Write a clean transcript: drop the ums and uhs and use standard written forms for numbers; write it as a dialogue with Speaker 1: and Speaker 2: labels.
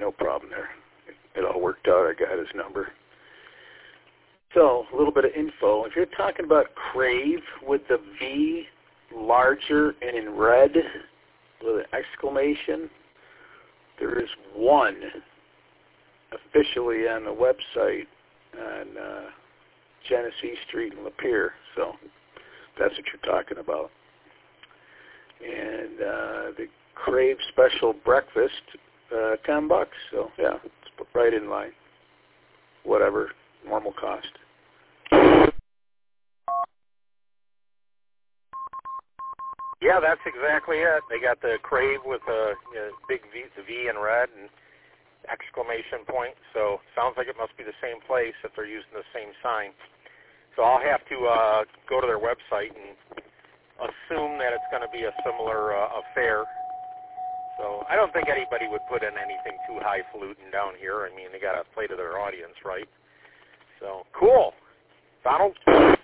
Speaker 1: no problem there. It all worked out. I got his number. So, a little bit of info. If you're talking about Crave with the V larger and in red with an exclamation, there is one officially on the website on Genesee Street in Lapeer. So, that's what you're talking about. And the Crave Special Breakfast, $10. So, yeah, it's right in line. Whatever, normal cost.
Speaker 2: Yeah, that's exactly it. They got the Crave with a big V, the V in red and exclamation point. So sounds like it must be the same place if they're using the same sign. So I'll have to go to their website and assume that it's going to be a similar affair. So I don't think anybody would put in anything too highfalutin down here. I mean, they got to play to their audience, right? So cool. Donald?